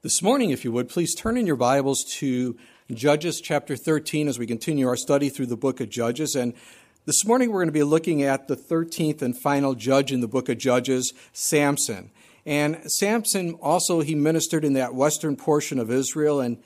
This morning, if you would, please turn in your Bibles to Judges chapter 13 as we continue our study through the book of Judges. And this morning we're going to be looking at the 13th and final judge in the book of Judges, Samson. And Samson also, he ministered in that western portion of Israel. And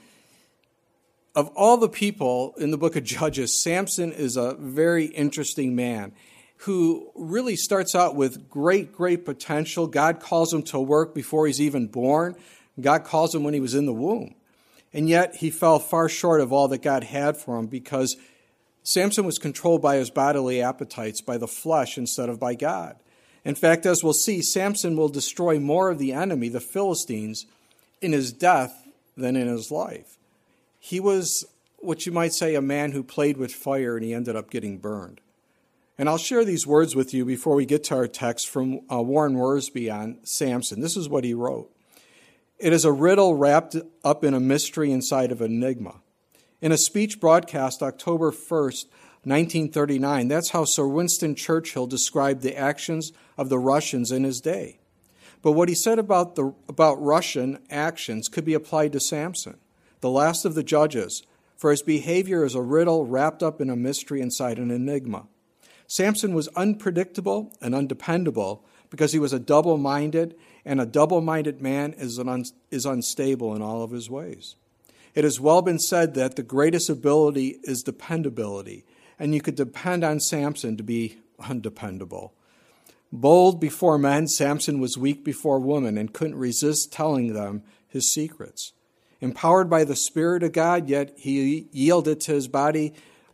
of all the people in the book of Judges, Samson is a very interesting man who really starts out with great potential. God calls him to work before he's even born. God calls him when he was in the womb. And yet he fell far short of all that God had for him because Samson was controlled by his bodily appetites, by the flesh instead of by God. In fact, as we'll see, Samson will destroy more of the enemy, the Philistines, in his death than in his life. He was what you might say a man who played with fire and he ended up getting burned. And I'll share these words with you before we get to our text from Warren Wiersbe on Samson. This is what he wrote. It is a riddle wrapped up in a mystery inside of an enigma. In a speech broadcast October 1st, 1939, that's how Sir Winston Churchill described the actions of the Russians in his day. But what he said about Russian actions could be applied to Samson, the last of the judges, for his behavior is a riddle wrapped up in a mystery inside an enigma. Samson was unpredictable and undependable because he was a double-minded, and a double-minded man is unstable in all of his ways. It has well been said that the greatest ability is dependability, and you could depend on Samson to be undependable. Bold before men, Samson was weak before women and couldn't resist telling them his secrets. Empowered by the Spirit of God, yet he yielded to his body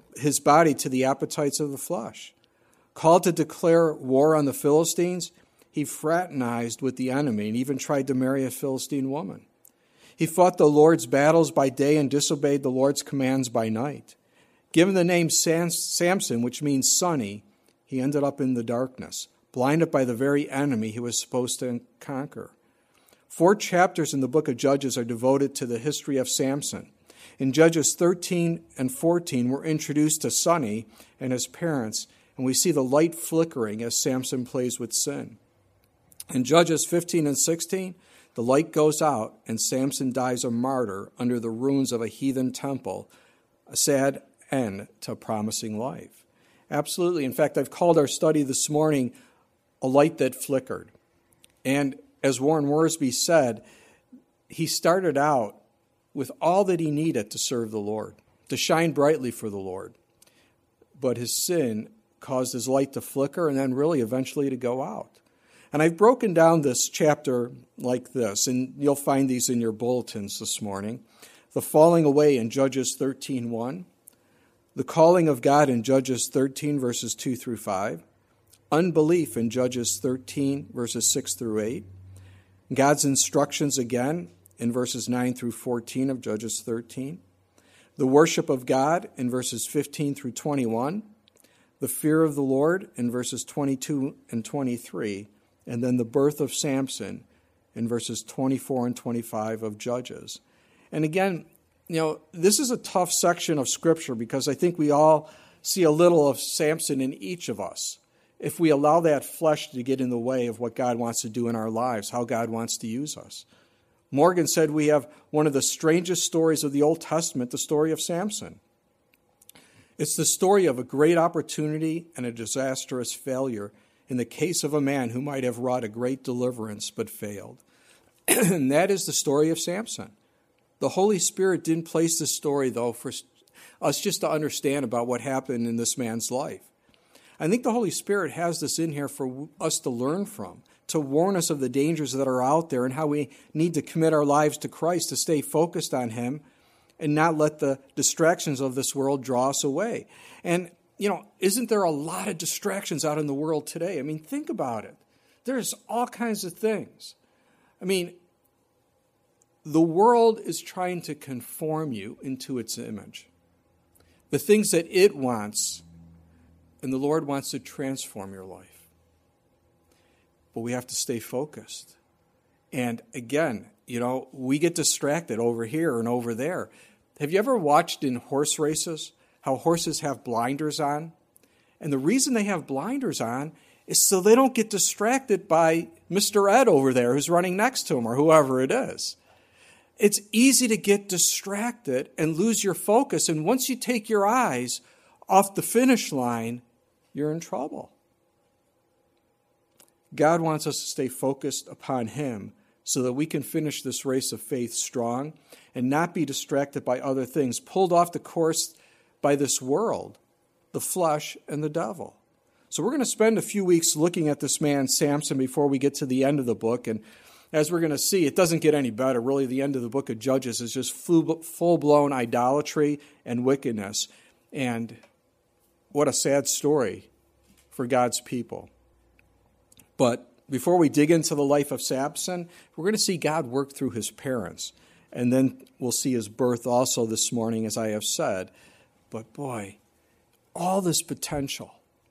to the appetites of the flesh. Called to declare war on the Philistines, he fraternized with the enemy and even tried to marry a Philistine woman. He fought the Lord's battles by day and disobeyed the Lord's commands by night. Given the name Samson, which means sunny, he ended up in the darkness, blinded by the very enemy he was supposed to conquer. 4 chapters in the book of Judges are devoted to the history of Samson. In Judges 13 and 14, we're introduced to Sonny and his parents, and we see the light flickering as Samson plays with sin. In Judges 15 and 16, the light goes out and Samson dies a martyr under the ruins of a heathen temple, a sad end to a promising life. Absolutely. In fact, I've called our study this morning a light that flickered. And as Warren Wiersbe said, he started out with all that he needed to serve the Lord, to shine brightly for the Lord. But his sin caused his light to flicker and then really eventually to go out. And I've broken down this chapter like this, and you'll find these in your bulletins this morning. The falling away in Judges 13:1, the calling of God in Judges 13, verses 2 through 5, unbelief in Judges 13, verses 6 through 8, God's instructions again in verses 9 through 14 of Judges 13, the worship of God in verses 15 through 21, the fear of the Lord in verses 22 and 23, and then the birth of Samson in verses 24 and 25 of Judges. And again, this is a tough section of Scripture because I think we all see a little of Samson in each of us if we allow that flesh to get in the way of what God wants to do in our lives, how God wants to use us. Morgan said we have one of the strangest stories of the Old Testament, the story of Samson. It's the story of a great opportunity and a disastrous failure in the case of a man who might have wrought a great deliverance but failed. And that is the story of Samson. The Holy Spirit didn't place this story, though, for us just to understand about what happened in this man's life. I think the Holy Spirit has this in here for us to learn from, to warn us of the dangers that are out there and how we need to commit our lives to Christ, to stay focused on Him and not let the distractions of this world draw us away. And isn't there a lot of distractions out in the world today? I mean, think about it. There's all kinds of things. I mean, the world is trying to conform you into its image. The things that it wants, and the Lord wants to transform your life. But we have to stay focused. And again, we get distracted over here and over there. Have you ever watched in horse races how horses have blinders on? And the reason they have blinders on is so they don't get distracted by Mr. Ed over there who's running next to him or whoever it is. It's easy to get distracted and lose your focus. And once you take your eyes off the finish line, you're in trouble. God wants us to stay focused upon Him so that we can finish this race of faith strong and not be distracted by other things, pulled off the course by this world, the flesh, and the devil. So we're going to spend a few weeks looking at this man, Samson, before we get to the end of the book. And as we're going to see, it doesn't get any better. Really, the end of the book of Judges is just full-blown idolatry and wickedness. And what a sad story for God's people. But before we dig into the life of Samson, we're going to see God work through his parents. And then we'll see his birth also this morning, as I have said. But boy, all this potential.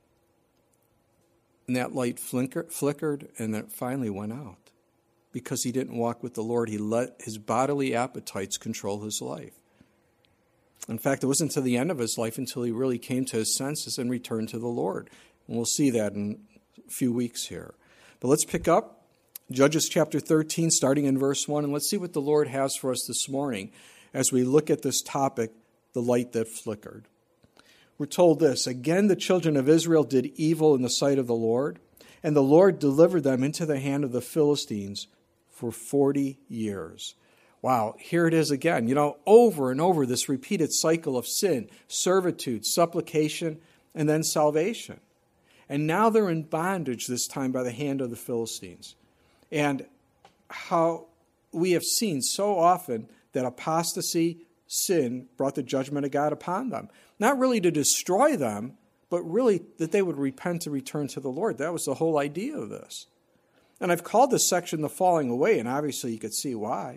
And that light flickered, and then it finally went out. Because he didn't walk with the Lord, he let his bodily appetites control his life. In fact, it wasn't until the end of his life until he really came to his senses and returned to the Lord. And we'll see that in a few weeks here. But let's pick up Judges chapter 13, starting in verse 1, and let's see what the Lord has for us this morning as we look at this topic, the light that flickered. We're told this, again the children of Israel did evil in the sight of the Lord, and the Lord delivered them into the hand of the Philistines for 40 years. Wow, here it is again. Over and over, this repeated cycle of sin, servitude, supplication, and then salvation. And now they're in bondage this time by the hand of the Philistines. And how we have seen so often that apostasy, sin, brought the judgment of God upon them. Not really to destroy them, but really that they would repent and return to the Lord. That was the whole idea of this. And I've called this section the falling away, and obviously you could see why.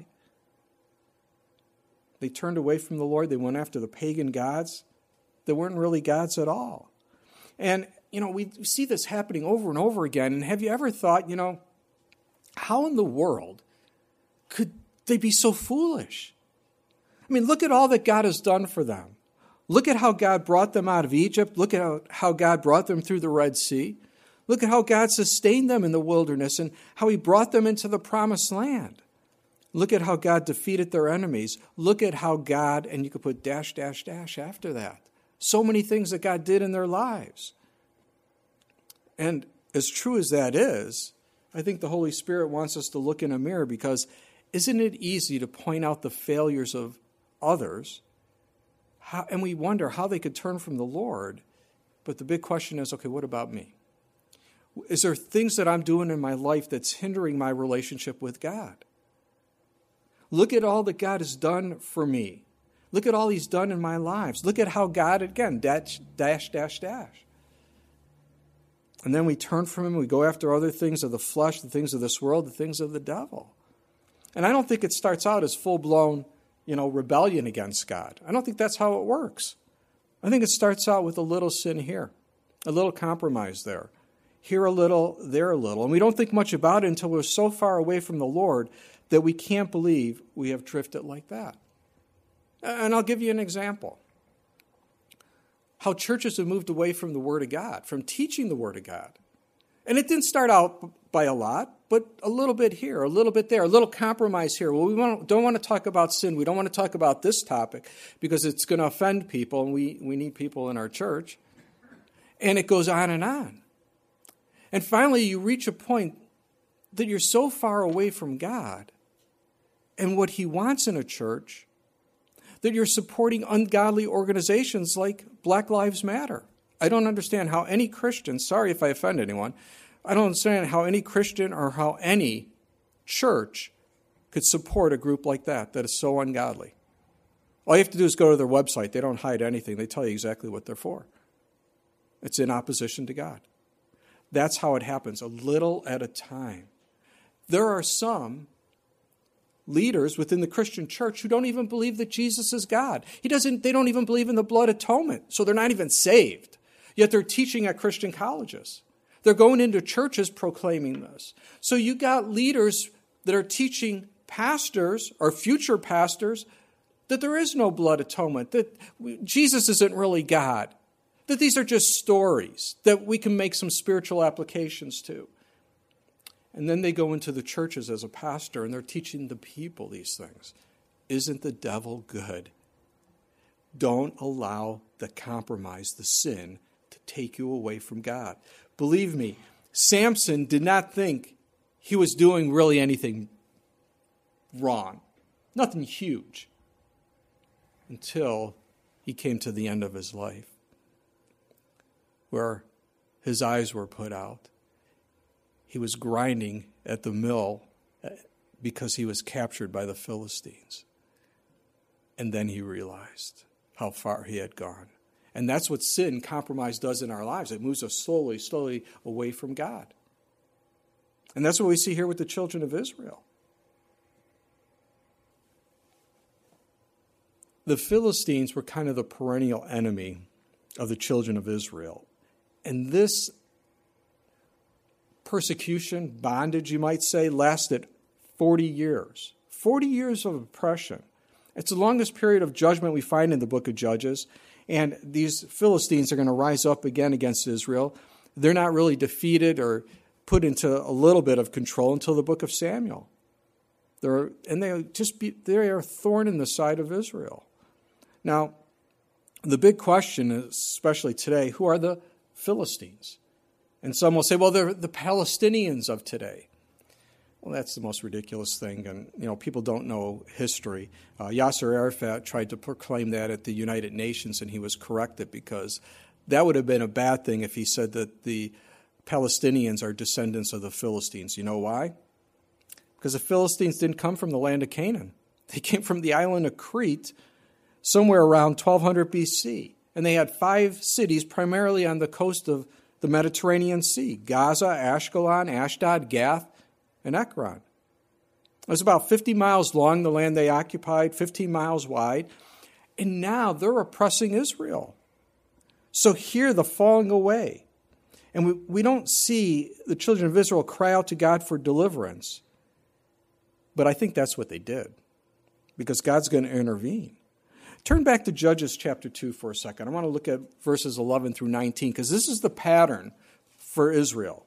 They turned away from the Lord. They went after the pagan gods. They weren't really gods at all. And, we see this happening over and over again. And have you ever thought, how in the world could they be so foolish? I mean, look at all that God has done for them. Look at how God brought them out of Egypt. Look at how God brought them through the Red Sea. Look at how God sustained them in the wilderness and how He brought them into the promised land. Look at how God defeated their enemies. Look at how God, and you could put dash, dash, dash after that. So many things that God did in their lives. And as true as that is, I think the Holy Spirit wants us to look in a mirror because isn't it easy to point out the failures of others? And we wonder how they could turn from the Lord. But the big question is, okay, what about me? Is there things that I'm doing in my life that's hindering my relationship with God? Look at all that God has done for me. Look at all He's done in my lives. Look at how God, again, dash, dash, dash, dash. And then we turn from Him. We go after other things of the flesh, the things of this world, the things of the devil. And I don't think it starts out as full-blown, rebellion against God. I don't think that's how it works. I think it starts out with a little sin here, a little compromise there. Here a little, there a little. And we don't think much about it until we're so far away from the Lord that we can't believe we have drifted like that. And I'll give you an example. How churches have moved away from the Word of God, from teaching the Word of God. And it didn't start out by a lot, but a little bit here, a little bit there, a little compromise here. Well, we don't want to talk about sin. We don't want to talk about this topic because it's going to offend people, and we need people in our church. And it goes on and on. And finally, you reach a point that you're so far away from God and what He wants in a church that you're supporting ungodly organizations like Black Lives Matter. I don't understand how any Christian, sorry if I offend anyone, I don't understand how any Christian or how any church could support a group like that is so ungodly. All you have to do is go to their website. They don't hide anything. They tell you exactly what they're for. It's in opposition to God. That's how it happens, a little at a time. There are some leaders within the Christian church who don't even believe that Jesus is God. They don't even believe in the blood atonement, so they're not even saved. Yet they're teaching at Christian colleges. They're going into churches proclaiming this. So you got leaders that are teaching pastors or future pastors that there is no blood atonement, that Jesus isn't really God, that these are just stories that we can make some spiritual applications to. And then they go into the churches as a pastor and they're teaching the people these things. Isn't the devil good? Don't allow the compromise, the sin, to take you away from God. Believe me, Samson did not think he was doing really anything wrong. Nothing huge. Until he came to the end of his life, where his eyes were put out. He was grinding at the mill because he was captured by the Philistines. And then he realized how far he had gone. And that's what sin, compromise, does in our lives. It moves us slowly away from God. And that's what we see here with the children of Israel. The Philistines were kind of the perennial enemy of the children of Israel. And this persecution, bondage, you might say, lasted 40 years. 40 years of oppression. It's the longest period of judgment we find in the book of Judges. And these Philistines are going to rise up again against Israel. They're not really defeated or put into a little bit of control until the book of Samuel. They are a thorn in the side of Israel. Now, the big question, especially today, who are the Philistines? And some will say, well, they're the Palestinians of today. Well, that's the most ridiculous thing, and people don't know history. Yasser Arafat tried to proclaim that at the United Nations, and he was corrected because that would have been a bad thing if he said that the Palestinians are descendants of the Philistines. You know why? Because the Philistines didn't come from the land of Canaan. They came from the island of Crete, somewhere around 1200 BC. And they had 5 cities primarily on the coast of the Mediterranean Sea: Gaza, Ashkelon, Ashdod, Gath, and Ekron. It was about 50 miles long, the land they occupied, 15 miles wide. And now they're oppressing Israel. So here, the falling away. And we don't see the children of Israel cry out to God for deliverance. But I think that's what they did, because God's going to intervene. Turn back to Judges chapter 2 for a second. I want to look at verses 11 through 19, because this is the pattern for Israel.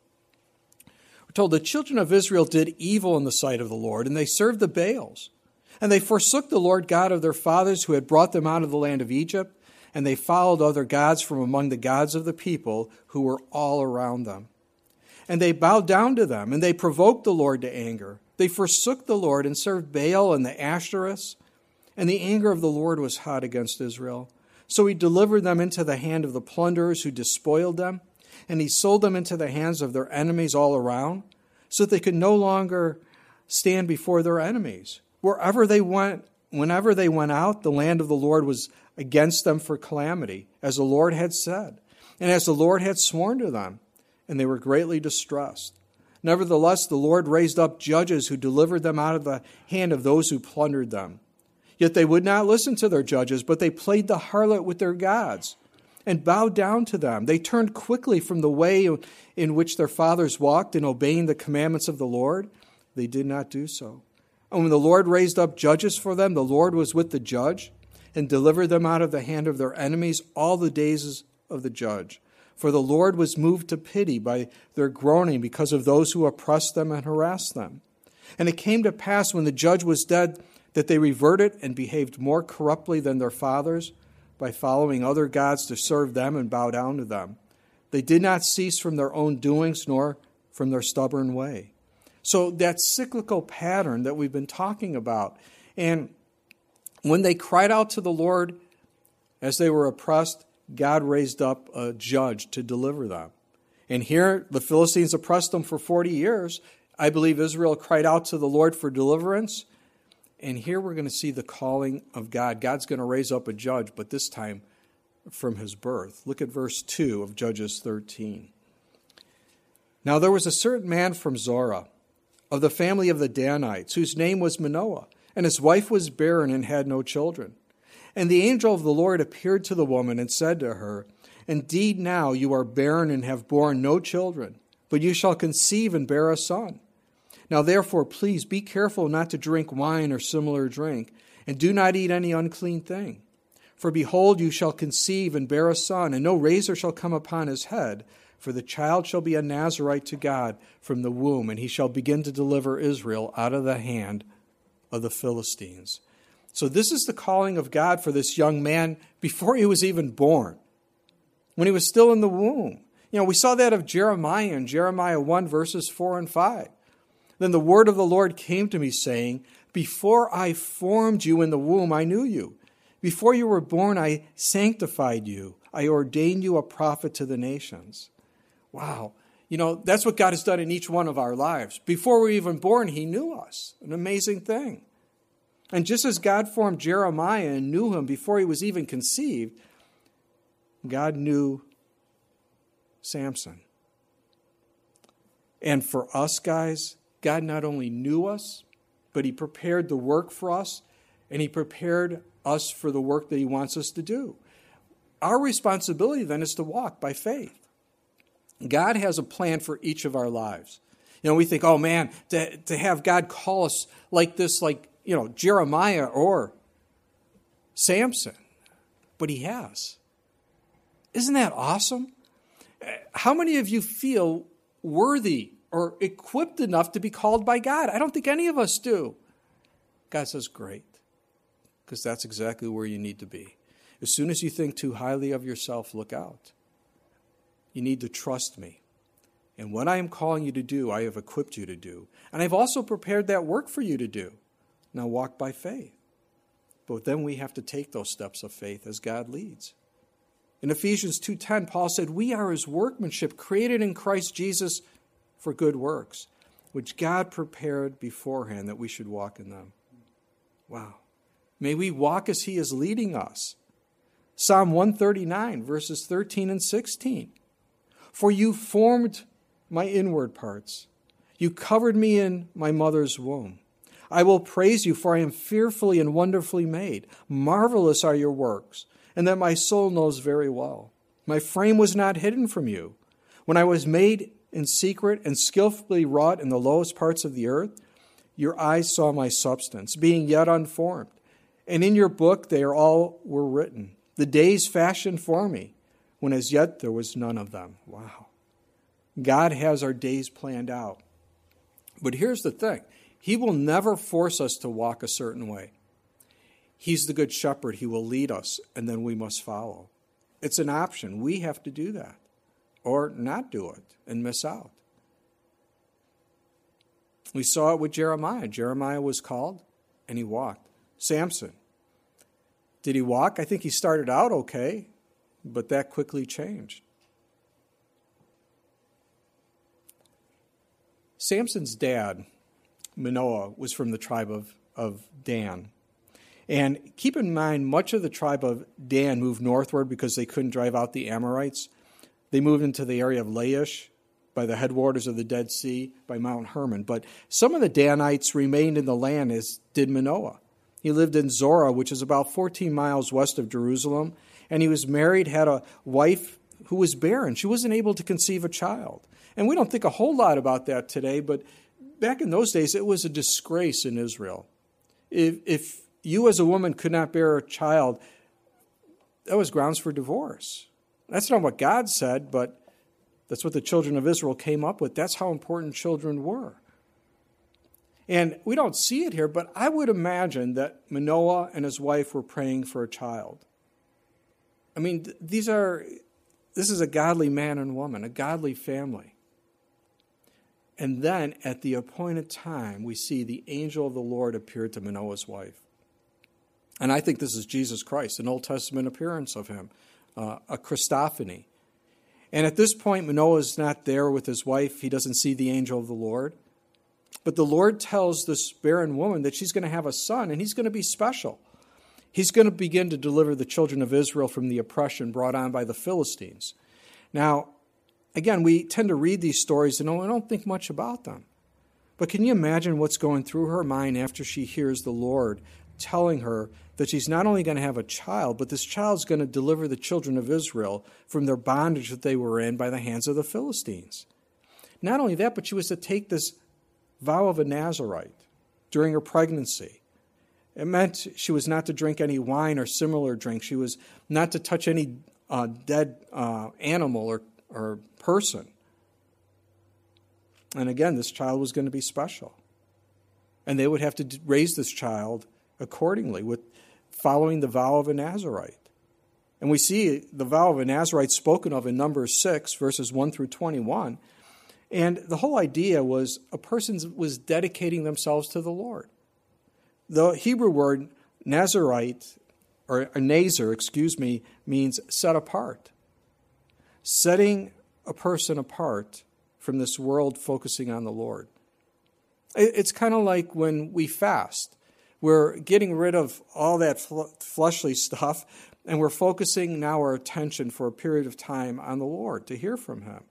We're told the children of Israel did evil in the sight of the Lord, and they served the Baals. And they forsook the Lord God of their fathers, who had brought them out of the land of Egypt, and they followed other gods from among the gods of the people who were all around them. And they bowed down to them, and they provoked the Lord to anger. They forsook the Lord and served Baal and the Ashtoreths, and the anger of the Lord was hot against Israel. So he delivered them into the hand of the plunderers who despoiled them, and he sold them into the hands of their enemies all around, so that they could no longer stand before their enemies. Wherever they went, whenever they went out, the land of the Lord was against them for calamity, as the Lord had said, and as the Lord had sworn to them, and they were greatly distressed. Nevertheless, the Lord raised up judges who delivered them out of the hand of those who plundered them. Yet they would not listen to their judges, but they played the harlot with their gods and bowed down to them. They turned quickly from the way in which their fathers walked in obeying the commandments of the Lord. They did not do so. And when the Lord raised up judges for them, the Lord was with the judge and delivered them out of the hand of their enemies all the days of the judge. For the Lord was moved to pity by their groaning because of those who oppressed them and harassed them. And it came to pass when the judge was dead that they reverted and behaved more corruptly than their fathers by following other gods to serve them and bow down to them. They did not cease from their own doings nor from their stubborn way. So that cyclical pattern that we've been talking about. And when they cried out to the Lord as they were oppressed, God raised up a judge to deliver them. And here the Philistines oppressed them for 40 years. I believe Israel cried out to the Lord for deliverance. And here we're going to see the calling of God. God's going to raise up a judge, but this time from his birth. Look at verse 2 of Judges 13. Now there was a certain man from Zorah, of the family of the Danites, whose name was Manoah, and his wife was barren and had no children. And the angel of the Lord appeared to the woman and said to her, Indeed now you are barren and have borne no children, but you shall conceive and bear a son. Now therefore, please be careful not to drink wine or similar drink, and do not eat any unclean thing. For behold, you shall conceive and bear a son, and no razor shall come upon his head, for the child shall be a Nazirite to God from the womb, and he shall begin to deliver Israel out of the hand of the Philistines. So this is the calling of God for this young man before he was even born, when he was still in the womb. We saw that of Jeremiah in Jeremiah 1, verses 4 and 5. Then the word of the Lord came to me, saying, before I formed you in the womb, I knew you. Before you were born, I sanctified you. I ordained you a prophet to the nations. Wow. That's what God has done in each one of our lives. Before we were even born, he knew us. An amazing thing. And just as God formed Jeremiah and knew him before he was even conceived, God knew Samson. And for us, guys, God not only knew us, but he prepared the work for us, and he prepared us for the work that he wants us to do. Our responsibility then is to walk by faith. God has a plan for each of our lives. We think, oh man, to have God call us like this, like, Jeremiah or Samson. But he has. Isn't that awesome? How many of you feel worthy or equipped enough to be called by God? I don't think any of us do. God says, great, because that's exactly where you need to be. As soon as you think too highly of yourself, look out. You need to trust me. And what I am calling you to do, I have equipped you to do. And I've also prepared that work for you to do. Now walk by faith. But then we have to take those steps of faith as God leads. In Ephesians 2:10, Paul said, we are his workmanship, created in Christ Jesus for good works, which God prepared beforehand that we should walk in them. Wow. May we walk as he is leading us. Psalm 139, verses 13 and 16. For you formed my inward parts. You covered me in my mother's womb. I will praise you, for I am fearfully and wonderfully made. Marvelous are your works, and that my soul knows very well. My frame was not hidden from you. When I was made in secret and skillfully wrought in the lowest parts of the earth, your eyes saw my substance, being yet unformed. And in your book they all were written, the days fashioned for me, when as yet there was none of them. Wow. God has our days planned out. But here's the thing. He will never force us to walk a certain way. He's the good shepherd. He will lead us, and then we must follow. It's an option. We have to do that, or not do it and miss out. We saw it with Jeremiah. Jeremiah was called, and he walked. Samson. Did he walk? I think he started out okay, but that quickly changed. Samson's dad, Manoah, was from the tribe of Dan. And keep in mind, much of the tribe of Dan moved northward because they couldn't drive out the Amorites. They moved into the area of Laish by the headwaters of the Dead Sea, by Mount Hermon. But some of the Danites remained in the land, as did Manoah. He lived in Zorah, which is about 14 miles west of Jerusalem. And he was married, had a wife who was barren. She wasn't able to conceive a child. And we don't think a whole lot about that today, but back in those days, it was a disgrace in Israel. If you as a woman could not bear a child, that was grounds for divorce. That's not what God said, but that's what the children of Israel came up with. That's how important children were. And we don't see it here, but I would imagine that Manoah and his wife were praying for a child. I mean, this is a godly man and woman, a godly family. And then at the appointed time, we see the angel of the Lord appear to Manoah's wife. And I think this is Jesus Christ, an Old Testament appearance of him, a Christophany. And at this point, Manoah is not there with his wife. He doesn't see the angel of the Lord. But the Lord tells this barren woman that she's going to have a son, and he's going to be special. He's going to begin to deliver the children of Israel from the oppression brought on by the Philistines. Now, again, we tend to read these stories and we don't think much about them. But can you imagine what's going through her mind after she hears the Lord telling her that she's not only going to have a child, but this child's going to deliver the children of Israel from their bondage that they were in by the hands of the Philistines? Not only that, but she was to take this vow of a Nazirite during her pregnancy. It meant she was not to drink any wine or similar drink. She was not to touch any dead animal or person. And again, this child was going to be special. And they would have to raise this child accordingly with following the vow of a Nazirite. And we see the vow of a Nazirite spoken of in Numbers 6, verses 1 through 21. And the whole idea was a person was dedicating themselves to the Lord. The Hebrew word Nazirite, or a Nazir, means set apart. Setting a person apart from this world focusing on the Lord. It's kind of like when we fast. We're getting rid of all that fleshly stuff, and we're focusing now our attention for a period of time on the Lord to hear from Him.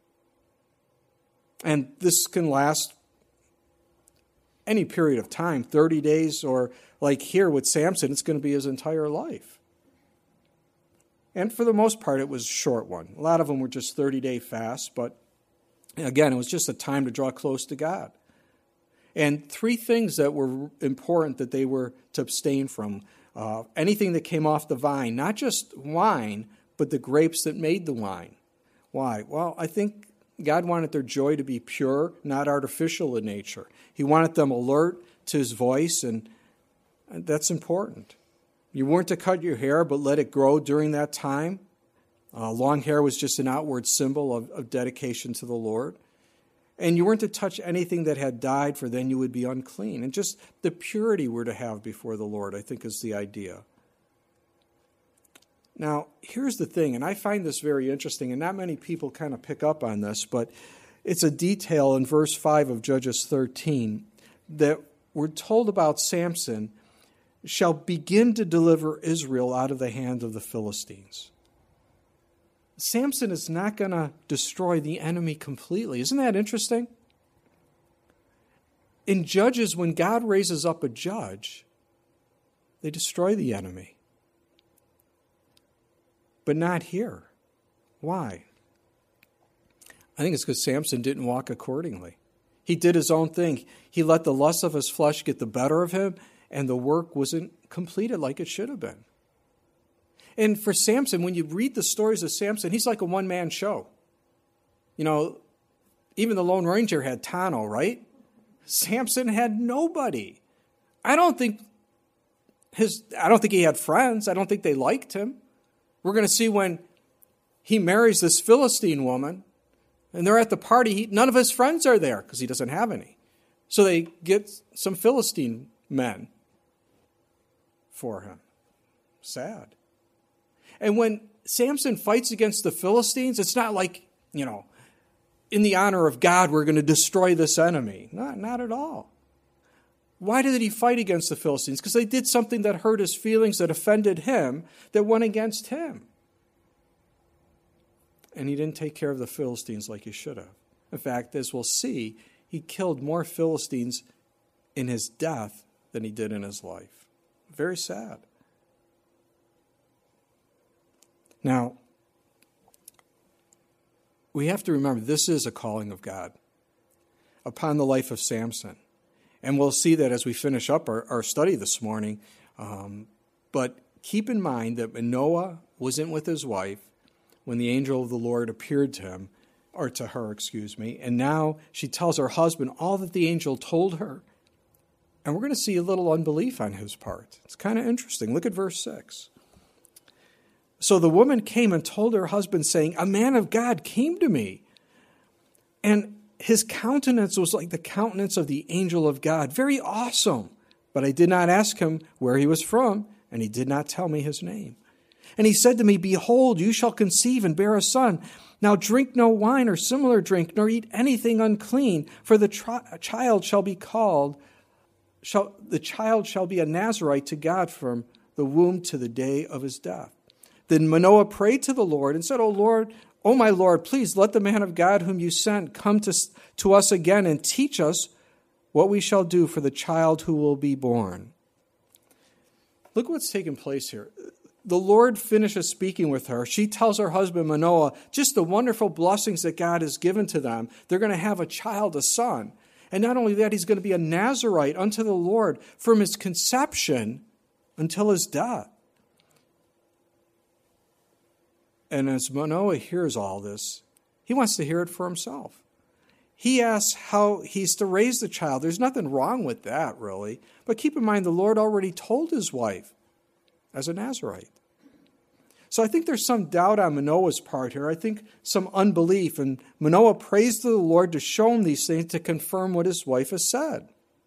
And this can last any period of time, 30 days, or like here with Samson, it's going to be his entire life. And for the most part, it was a short one. A lot of them were just 30-day fasts, but again, it was just a time to draw close to God. And three things that were important that they were to abstain from. Anything that came off the vine, not just wine, but the grapes that made the wine. Why? Well, I think God wanted their joy to be pure, not artificial in nature. He wanted them alert to His voice, and that's important. You weren't to cut your hair, but let it grow during that time. Long hair was just an outward symbol of dedication to the Lord. And you weren't to touch anything that had died, for then you would be unclean. And just the purity we're to have before the Lord, I think, is the idea. Now, here's the thing, and I find this very interesting, and not many people kind of pick up on this, but it's a detail in verse 5 of Judges 13 that we're told about Samson shall begin to deliver Israel out of the hand of the Philistines. Samson is not going to destroy the enemy completely. Isn't that interesting? In Judges, when God raises up a judge, they destroy the enemy. But not here. Why? I think it's because Samson didn't walk accordingly. He did his own thing. He let the lust of his flesh get the better of him, and the work wasn't completed like it should have been. And for Samson, when you read the stories of Samson, he's like a one-man show. You know, even the Lone Ranger had Tano, right? Samson had nobody. I don't think he had friends. I don't think they liked him. We're going to see when he marries this Philistine woman, and they're at the party, none of his friends are there because he doesn't have any. So they get some Philistine men for him. Sad. And when Samson fights against the Philistines, it's not like, in the honor of God, we're going to destroy this enemy. Not at all. Why did he fight against the Philistines? Because they did something that hurt his feelings, that offended him, that went against him. And he didn't take care of the Philistines like he should have. In fact, as we'll see, he killed more Philistines in his death than he did in his life. Very sad. Now, we have to remember this is a calling of God upon the life of Samson. And we'll see that as we finish up our study this morning. But keep in mind that Manoah wasn't with his wife when the angel of the Lord appeared to him, or to her, and now she tells her husband all that the angel told her. And we're going to see a little unbelief on his part. It's kind of interesting. Look at verse 6. So the woman came and told her husband, saying, "A man of God came to me, and his countenance was like the countenance of the angel of God, very awesome. But I did not ask him where he was from, and he did not tell me his name. And he said to me, Behold, you shall conceive and bear a son. Now drink no wine or similar drink, nor eat anything unclean, for the child shall be a Nazirite to God from the womb to the day of his death." Then Manoah prayed to the Lord and said, O my Lord, please let the man of God whom you sent come to us again and teach us what we shall do for the child who will be born. Look what's taking place here. The Lord finishes speaking with her. She tells her husband Manoah just the wonderful blessings that God has given to them. They're going to have a child, a son. And not only that, he's going to be a Nazirite unto the Lord from his conception until his death. And as Manoah hears all this, he wants to hear it for himself. he asks how he's to raise the child. There's nothing wrong with that, really. But keep in mind, the Lord already told his wife as a Nazirite. So I think there's some doubt on Manoah's part here. I think some unbelief. And Manoah prays to the Lord to show him these things, to confirm what his wife has said.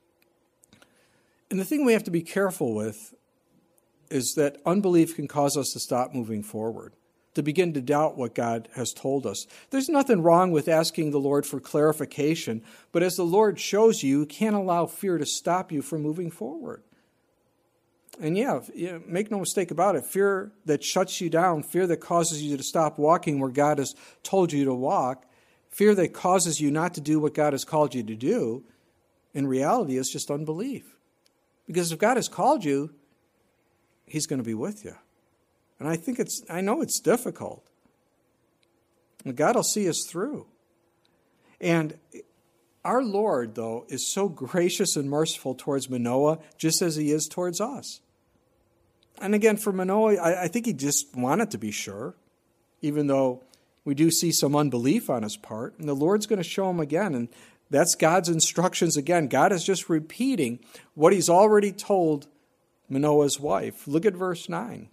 And the thing we have to be careful with is that unbelief can cause us to stop moving forward, to begin to doubt what God has told us. There's nothing wrong with asking the Lord for clarification, but as the Lord shows you, you can't allow fear to stop you from moving forward. And make no mistake about it, fear that shuts you down, fear that causes you to stop walking where God has told you to walk, fear that causes you not to do what God has called you to do, in reality is just unbelief. Because if God has called you, he's going to be with you. And I know it's difficult. But God will see us through. And our Lord, though, is so gracious and merciful towards Manoah, just as he is towards us. And again, for Manoah, I think he just wanted to be sure, even though we do see some unbelief on his part. And the Lord's going to show him again. And that's God's instructions again. God is just repeating what he's already told Manoah's wife. Look at verse 9.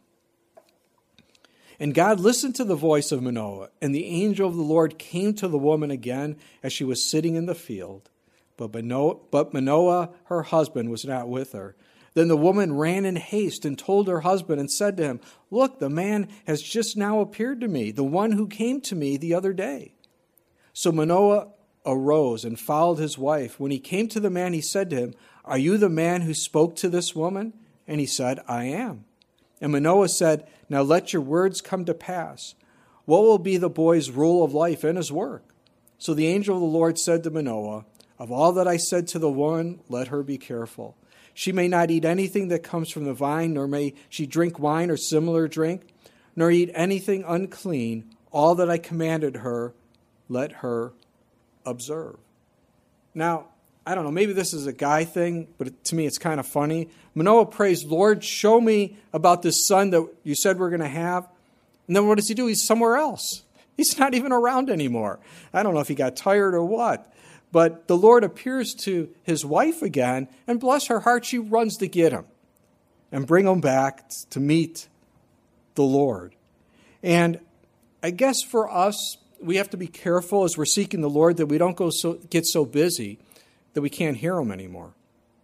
And God listened to the voice of Manoah, and the angel of the Lord came to the woman again as she was sitting in the field. But Manoah, her husband, was not with her. Then the woman ran in haste and told her husband and said to him, "Look, the man has just now appeared to me, the one who came to me the other day." So Manoah arose and followed his wife. When he came to the man, he said to him, "Are you the man who spoke to this woman?" And he said, "I am." And Manoah said, "Now let your words come to pass. What will be the boy's rule of life and his work?" So the angel of the Lord said to Manoah, "Of all that I said to the woman, let her be careful. She may not eat anything that comes from the vine, nor may she drink wine or similar drink, nor eat anything unclean. All that I commanded her, let her observe." Now, I don't know, maybe this is a guy thing, but to me it's kind of funny. Manoah prays, "Lord, show me about this son that you said we're going to have." And then what does he do? He's somewhere else. He's not even around anymore. I don't know if he got tired or what. But the Lord appears to his wife again, and bless her heart, she runs to get him and bring him back to meet the Lord. And I guess for us, we have to be careful as we're seeking the Lord that we don't get so busy that we can't hear him anymore.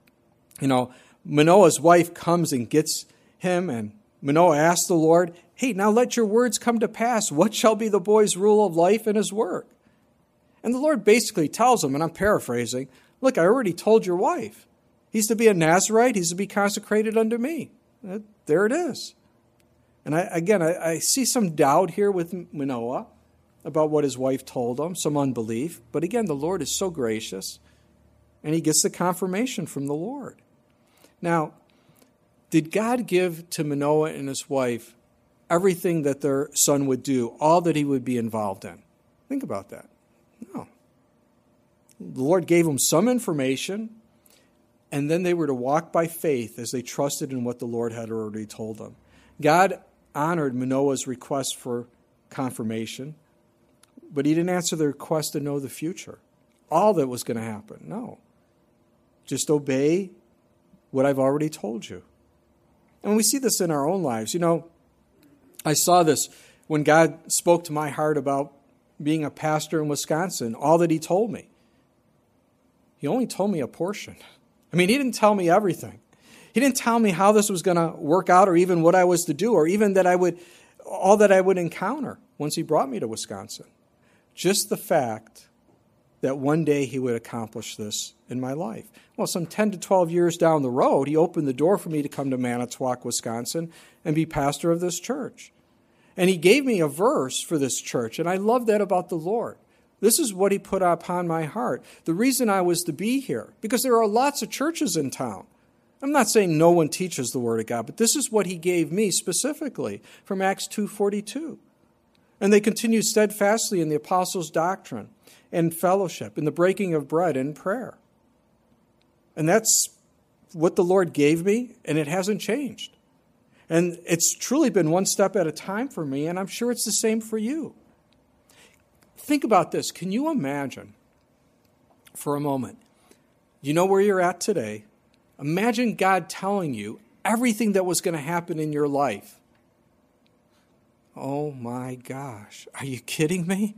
You know, Manoah's wife comes and gets him, and Manoah asks the Lord, "Hey, now let your words come to pass. What shall be the boy's rule of life and his work?" And the Lord basically tells him, and I'm paraphrasing, "Look, I already told your wife. He's to be a Nazirite. He's to be consecrated unto me." There it is. And I see some doubt here with Manoah about what his wife told him, some unbelief. But again, the Lord is so gracious, and he gets the confirmation from the Lord. Now, did God give to Manoah and his wife everything that their son would do, all that he would be involved in? Think about that. No. The Lord gave them some information, and then they were to walk by faith as they trusted in what the Lord had already told them. God honored Manoah's request for confirmation, but he didn't answer the request to know the future, all that was going to happen. No. Just obey what I've already told you. And we see this in our own lives. You know, I saw this when God spoke to my heart about being a pastor in Wisconsin, all that he told me. He only told me a portion. I mean, he didn't tell me everything. He didn't tell me how this was going to work out, or even what I was to do, or even all that I would encounter once he brought me to Wisconsin. Just the fact that one day he would accomplish this in my life. Well, some 10 to 12 years down the road, he opened the door for me to come to Manitowoc, Wisconsin, and be pastor of this church. And he gave me a verse for this church, and I love that about the Lord. This is what he put upon my heart. The reason I was to be here, because there are lots of churches in town. I'm not saying no one teaches the Word of God, but this is what he gave me specifically from Acts 2:42. And they continue steadfastly in the apostles' doctrine and fellowship, in the breaking of bread and prayer. And that's what the Lord gave me, and it hasn't changed. And it's truly been one step at a time for me, and I'm sure it's the same for you. Think about this. Can you imagine for a moment. You know where you're at today. Imagine God telling you everything that was going to happen in your life. Oh my gosh, are you kidding me?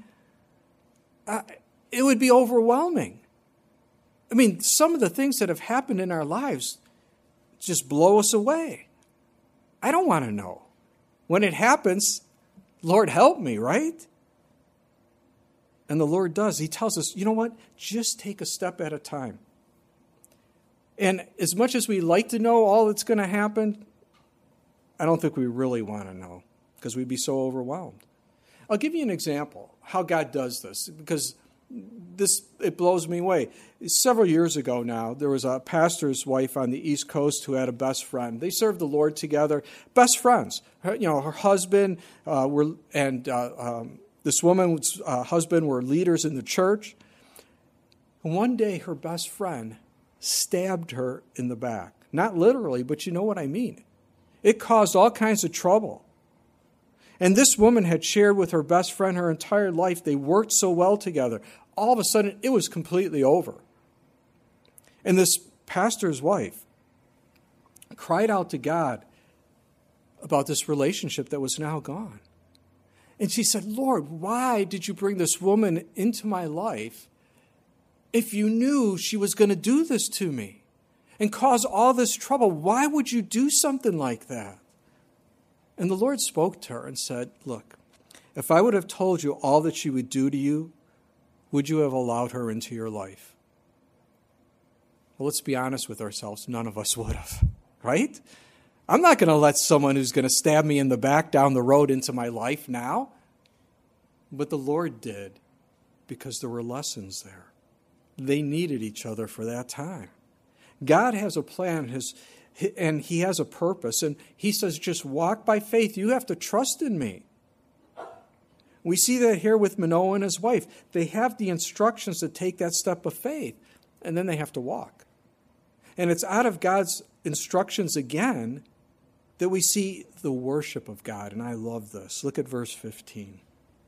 It would be overwhelming. I mean, some of the things that have happened in our lives just blow us away. I don't want to know. When it happens, Lord, help me, right? And the Lord does. He tells us, you know what? Just take a step at a time. And as much as we like to know all that's going to happen, I don't think we really want to know because we'd be so overwhelmed. I'll give you an example how God does this because it blows me away. Several years ago now, there was a pastor's wife on the East Coast who had a best friend. They served the Lord together, best friends. Her husband this woman's husband were leaders in the church. And one day, her best friend stabbed her in the back. Not literally, but you know what I mean. It caused all kinds of trouble. And this woman had shared with her best friend her entire life. They worked so well together. All of a sudden, it was completely over. And this pastor's wife cried out to God about this relationship that was now gone. And she said, Lord, why did you bring this woman into my life if you knew she was going to do this to me and cause all this trouble? Why would you do something like that? And the Lord spoke to her and said, look, if I would have told you all that she would do to you, would you have allowed her into your life? Well, let's be honest with ourselves. None of us would have, right? I'm not going to let someone who's going to stab me in the back down the road into my life now. But the Lord did because there were lessons there. They needed each other for that time. God has a plan, and He has a purpose. And He says, just walk by faith. You have to trust in me. We see that here with Manoah and his wife. They have the instructions to take that step of faith, and then they have to walk. And it's out of God's instructions again that we see the worship of God. And I love this. Look at verse 15.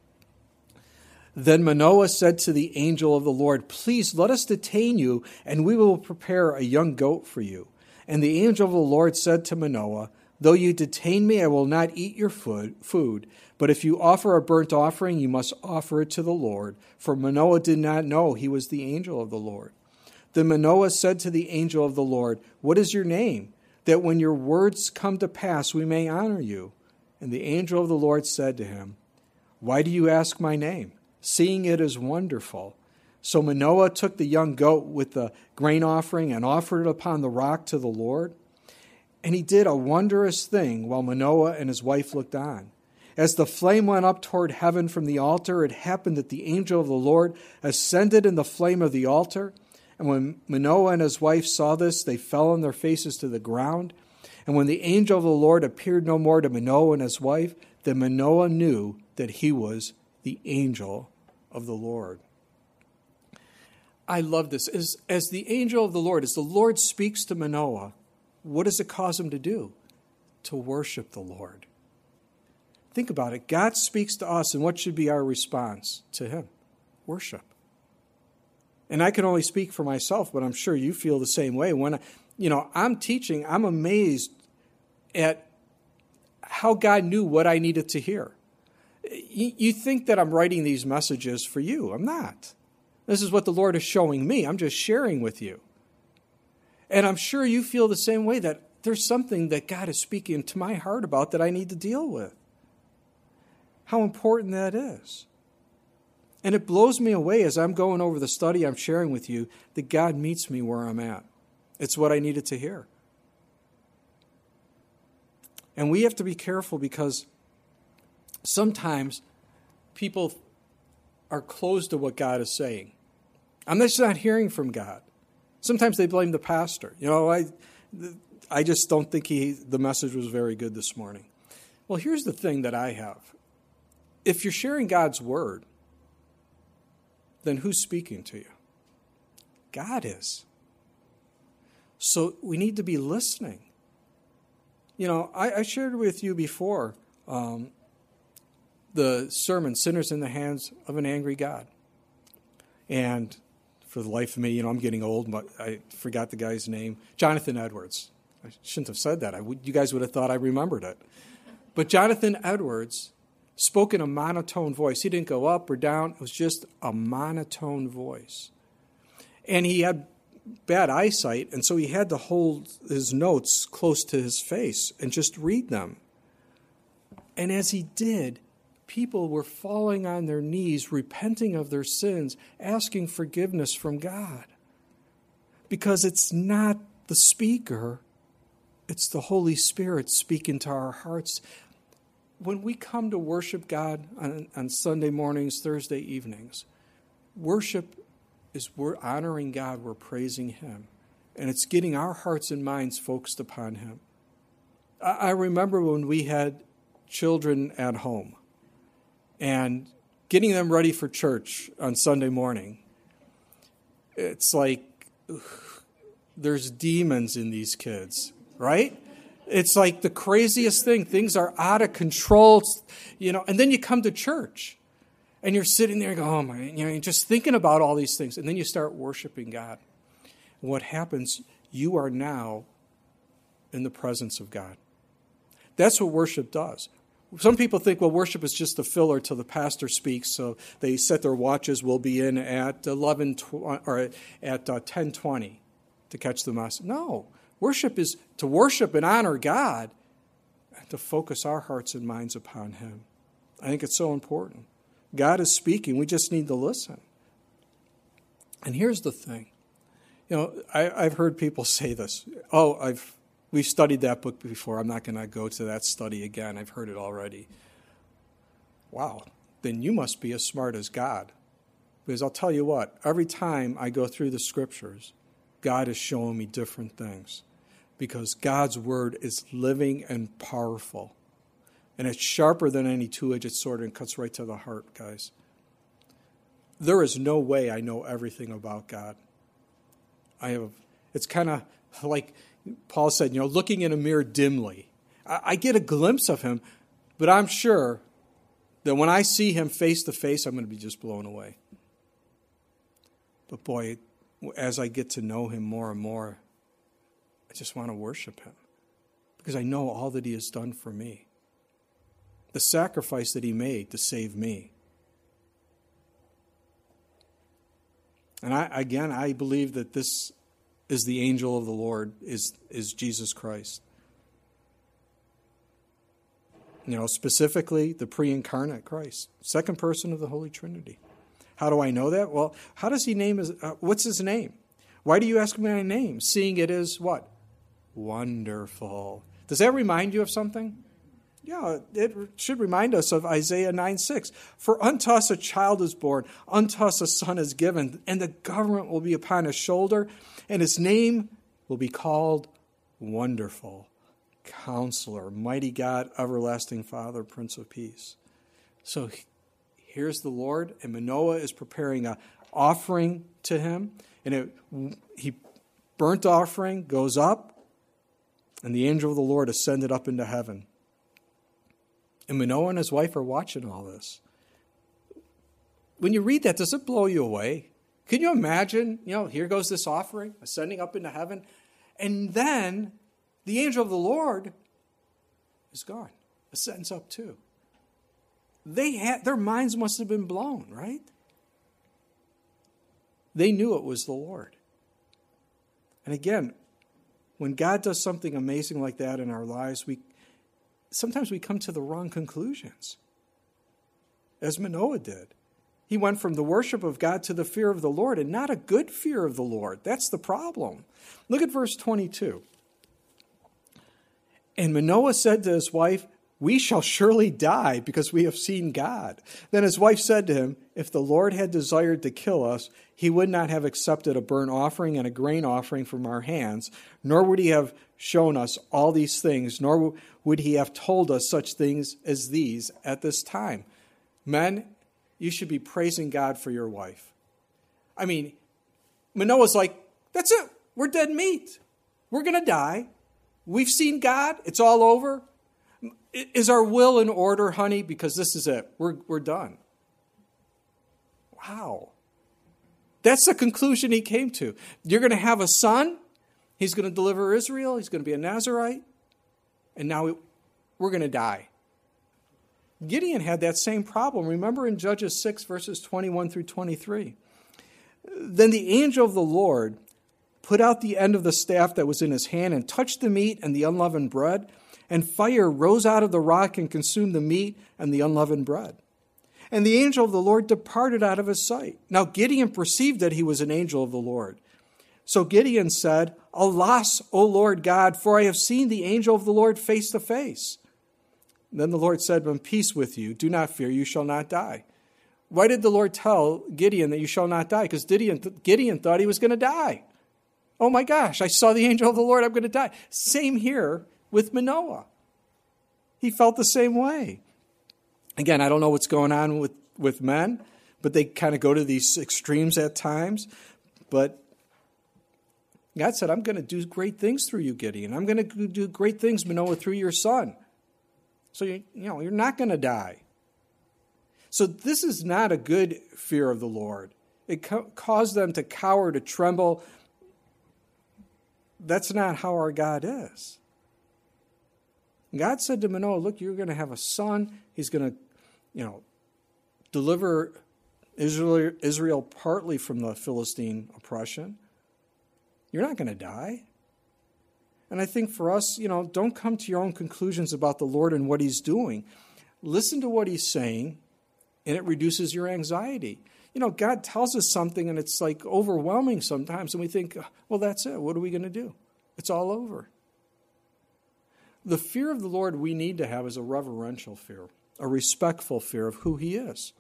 Then Manoah said to the angel of the Lord, please let us detain you, and we will prepare a young goat for you. And the angel of the Lord said to Manoah, though you detain me, I will not eat your food. But if you offer a burnt offering, you must offer it to the Lord. For Manoah did not know he was the angel of the Lord. Then Manoah said to the angel of the Lord, what is your name? That when your words come to pass, we may honor you. And the angel of the Lord said to him, why do you ask my name, seeing it is wonderful? So Manoah took the young goat with the grain offering and offered it upon the rock to the Lord. And he did a wondrous thing while Manoah and his wife looked on. As the flame went up toward heaven from the altar, it happened that the angel of the Lord ascended in the flame of the altar. And when Manoah and his wife saw this, they fell on their faces to the ground. And when the angel of the Lord appeared no more to Manoah and his wife, then Manoah knew that he was the angel of the Lord. I love this. As the angel of the Lord, as the Lord speaks to Manoah, what does it cause him to do? To worship the Lord. Think about it. God speaks to us, and what should be our response to Him? Worship. And I can only speak for myself, but I'm sure you feel the same way. When I'm teaching, I'm amazed at how God knew what I needed to hear. You think that I'm writing these messages for you. I'm not. This is what the Lord is showing me. I'm just sharing with you. And I'm sure you feel the same way, that there's something that God is speaking to my heart about that I need to deal with. How important that is. And it blows me away as I'm going over the study I'm sharing with you that God meets me where I'm at. It's what I needed to hear. And we have to be careful because sometimes people are closed to what God is saying. I'm just not hearing from God. Sometimes they blame the pastor. I just don't think the message was very good this morning. Well, here's the thing that I have. If you're sharing God's word, then who's speaking to you? God is. So we need to be listening. I shared with you before the sermon, Sinners in the Hands of an Angry God. And for the life of me, I'm getting old, but I forgot the guy's name. Jonathan Edwards. I shouldn't have said that. You guys would have thought I remembered it. But Jonathan Edwards spoke in a monotone voice. He didn't go up or down. It was just a monotone voice. And he had bad eyesight, and so he had to hold his notes close to his face and just read them. And as he did, people were falling on their knees, repenting of their sins, asking forgiveness from God. Because it's not the speaker, it's the Holy Spirit speaking to our hearts. When we come to worship God on Sunday mornings, Thursday evenings, worship is we're honoring God, we're praising Him. And it's getting our hearts and minds focused upon Him. I remember when we had children at home and getting them ready for church on Sunday morning. It's like there's demons in these kids, right? It's like the craziest thing. Things are out of control, and then you come to church. And you're sitting there and go, oh my, you're just thinking about all these things. And then you start worshiping God. And what happens, you are now in the presence of God. That's what worship does. Some people think, well, worship is just a filler till the pastor speaks, so they set their watches. We'll be in at 10:20 to catch the mass. No, worship is to worship and honor God and to focus our hearts and minds upon Him. I think it's so important. God is speaking. We just need to listen. And here's the thing. I've heard people say this. We've studied that book before. I'm not going to go to that study again. I've heard it already. Wow. Then you must be as smart as God. Because I'll tell you what, every time I go through the Scriptures, God is showing me different things. Because God's Word is living and powerful. And it's sharper than any two-edged sword and cuts right to the heart, guys. There is no way I know everything about God. It's kind of like Paul said, looking in a mirror dimly. I get a glimpse of Him, but I'm sure that when I see Him face to face, I'm going to be just blown away. But boy, as I get to know Him more and more, I just want to worship Him because I know all that He has done for me. The sacrifice that He made to save me. And I believe that this is the angel of the Lord, is Jesus Christ. Specifically the pre-incarnate Christ, second person of the Holy Trinity. How do I know that? Well, how does He name what's His name? Why do you ask me my name? Seeing it is what? Wonderful. Does that remind you of something? Yeah, it should remind us of Isaiah 9:6. For unto us a child is born, unto us a son is given, and the government will be upon his shoulder, and his name will be called Wonderful, Counselor, Mighty God, Everlasting Father, Prince of Peace. So here's the Lord, and Manoah is preparing an offering to Him, and he burnt offering goes up, and the angel of the Lord ascended up into heaven. And Manoah and his wife are watching all this. When you read that, does it blow you away? Can you imagine, here goes this offering, ascending up into heaven, and then the angel of the Lord is gone, ascends up too. Their minds must have been blown, right? They knew it was the Lord. And again, when God does something amazing like that in our lives, sometimes we come to the wrong conclusions, as Manoah did. He went from the worship of God to the fear of the Lord, and not a good fear of the Lord. That's the problem. Look at verse 22. And Manoah said to his wife, we shall surely die because we have seen God. Then his wife said to him, if the Lord had desired to kill us, He would not have accepted a burnt offering and a grain offering from our hands, nor would He have shown us all these things, nor would He have told us such things as these at this time. Men, you should be praising God for your wife. I mean, Manoah's like, that's it. We're dead meat. We're going to die. We've seen God. It's all over. Is our will in order, honey? Because this is it. We're done. Wow. That's the conclusion he came to. You're going to have a son. He's going to deliver Israel. He's going to be a Nazarite. And now we're going to die. Gideon had that same problem. Remember in Judges 6, verses 21 through 23. Then the angel of the Lord put out the end of the staff that was in his hand and touched the meat and the unleavened bread, and fire rose out of the rock and consumed the meat and the unleavened bread. And the angel of the Lord departed out of his sight. Now Gideon perceived that he was an angel of the Lord. So Gideon said, Alas, O Lord God, for I have seen the angel of the Lord face to face. Then the Lord said, Peace with you, do not fear, you shall not die. Why did the Lord tell Gideon that you shall not die? Because Gideon thought he was going to die. Oh my gosh, I saw the angel of the Lord, I'm going to die. Same here with Manoah. He felt the same way. Again, I don't know what's going on with men, but they kind of go to these extremes at times. But God said, I'm going to do great things through you, Gideon. I'm going to do great things, Manoah, through your son. So you're not going to die. So this is not a good fear of the Lord. It caused them to cower, to tremble. That's not how our God is. God said to Manoah, look, you're going to have a son. He's going to, deliver Israel partly from the Philistine oppression. You're not going to die. And I think for us, don't come to your own conclusions about the Lord and what he's doing. Listen to what he's saying, and it reduces your anxiety. God tells us something, and it's like overwhelming sometimes, and we think, well, that's it. What are we going to do? It's all over. The fear of the Lord we need to have is a reverential fear, a respectful fear of who he is.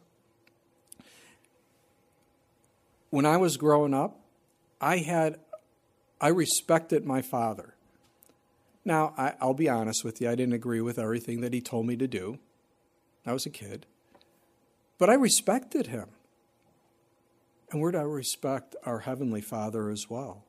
When I was growing up, I respected my father. Now, I'll be honest with you, I didn't agree with everything that he told me to do. I was a kid. But I respected him. And we're to respect our Heavenly Father as well.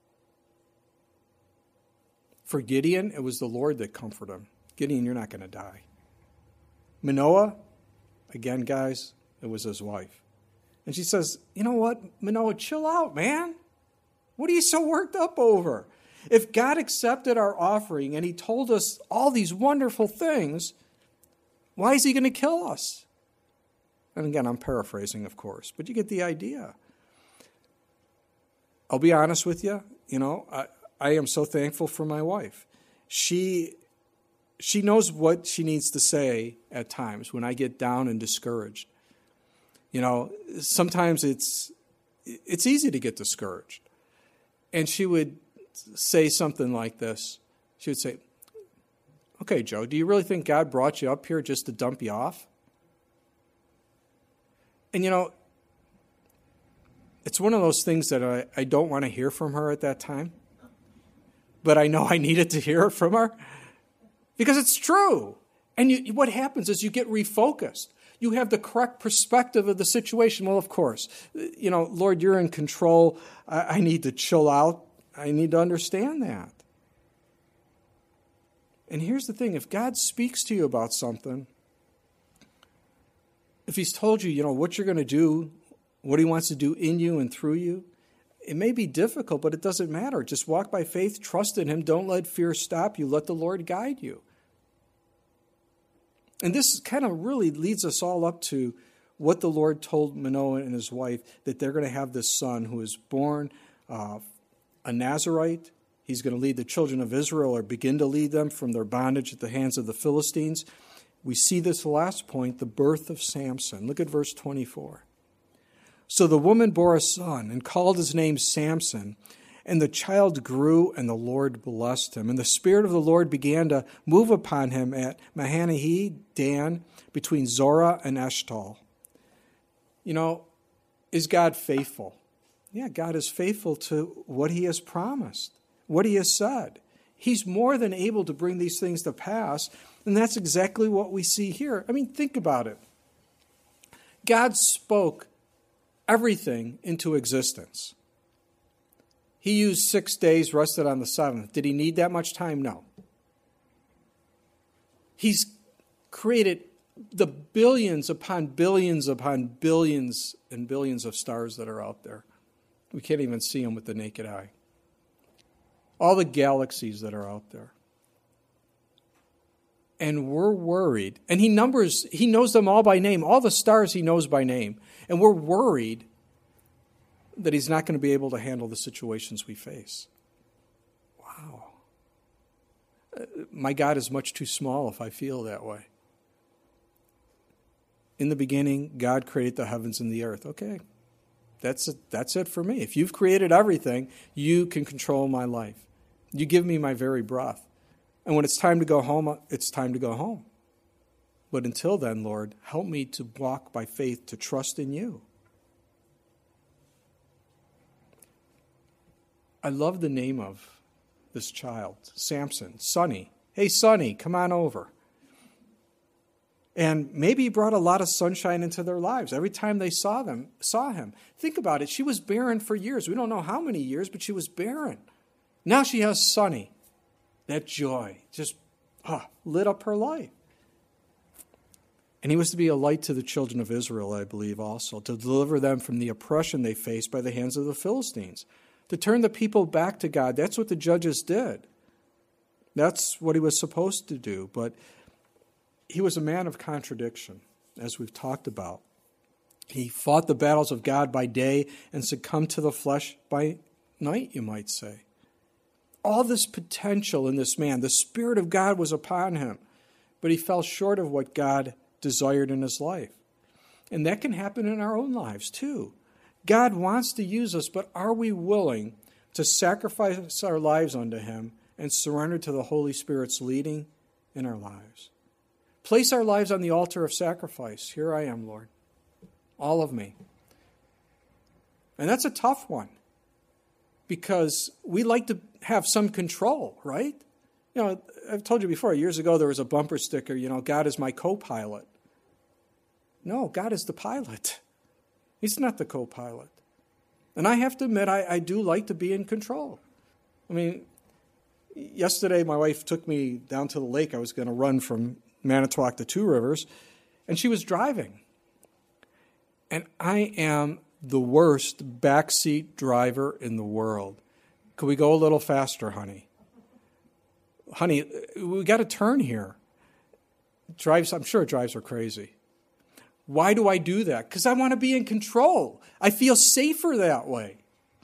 For Gideon, it was the Lord that comforted him. Gideon, you're not going to die. Manoah, again, guys, it was his wife. And she says, you know what, Manoah, chill out, man. What are you so worked up over? If God accepted our offering and he told us all these wonderful things, why is he going to kill us? And again, I'm paraphrasing, of course, but you get the idea. I'll be honest with you, I am so thankful for my wife. She knows what she needs to say at times when I get down and discouraged. Sometimes it's easy to get discouraged. And she would say something like this. She would say, okay, Joe, do you really think God brought you up here just to dump you off? And it's one of those things that I don't want to hear from her at that time. But I know I needed to hear it from her because it's true. And what happens is you get refocused. You have the correct perspective of the situation. Well, of course, Lord, you're in control. I need to chill out. I need to understand that. And here's the thing. If God speaks to you about something, if he's told you, what you're going to do, what he wants to do in you and through you, it may be difficult, but it doesn't matter. Just walk by faith, trust in him. Don't let fear stop you. Let the Lord guide you. And this kind of really leads us all up to what the Lord told Manoah and his wife, that they're going to have this son who is born a Nazarite. He's going to lead the children of Israel, or begin to lead them from their bondage at the hands of the Philistines. We see this last point, the birth of Samson. Look at verse 24. So the woman bore a son and called his name Samson. And the child grew, and the Lord blessed him. And the Spirit of the Lord began to move upon him at Mahanaim, Dan, between Zorah and Eshtaol. Is God faithful? Yeah, God is faithful to what he has promised, what he has said. He's more than able to bring these things to pass, and that's exactly what we see here. Think about it. God spoke everything into existence. He used 6 days, rested on the seventh. Did he need that much time? No. He's created the billions upon billions and billions of stars that are out there. We can't even see them with the naked eye. All the galaxies that are out there. And we're worried. And he knows them all by name. All the stars he knows by name. And we're worried that he's not going to be able to handle the situations we face. Wow. My God is much too small if I feel that way. In the beginning, God created the heavens and the earth. Okay, that's it for me. If you've created everything, you can control my life. You give me my very breath. And when it's time to go home, it's time to go home. But until then, Lord, help me to walk by faith, to trust in you. I love the name of this child, Samson, Sonny. Hey, Sonny, come on over. And maybe he brought a lot of sunshine into their lives. Every time they saw him. Think about it. She was barren for years. We don't know how many years, but she was barren. Now she has Sonny. That joy just lit up her life. And he was to be a light to the children of Israel, I believe, also, to deliver them from the oppression they faced by the hands of the Philistines, to turn the people back to God. That's what the judges did. That's what he was supposed to do. But he was a man of contradiction, as we've talked about. He fought the battles of God by day and succumbed to the flesh by night, you might say. All this potential in this man, the Spirit of God was upon him, but he fell short of what God desired in his life. And that can happen in our own lives too. God wants to use us, but are we willing to sacrifice our lives unto him and surrender to the Holy Spirit's leading in our lives? Place our lives on the altar of sacrifice. Here I am, Lord. All of me. And that's a tough one, because we like to have some control, right? You know, I've told you before, years ago there was a bumper sticker, God is my co-pilot. No, God is the pilot. He's not the co-pilot. And I have to admit, I do like to be in control. I mean, yesterday my wife took me down to the lake. I was going to run from Manitowoc to Two Rivers, and she was driving. And I am the worst backseat driver in the world. Could we go a little faster, honey? Honey, we got to turn here. I'm sure it drives her crazy. Why do I do that? Because I want to be in control. I feel safer that way.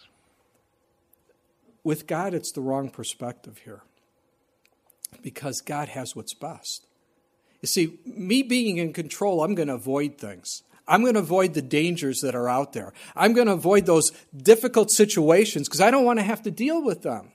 With God, it's the wrong perspective here, because God has what's best. You see, me being in control, I'm going to avoid things. I'm going to avoid the dangers that are out there. I'm going to avoid those difficult situations because I don't want to have to deal with them.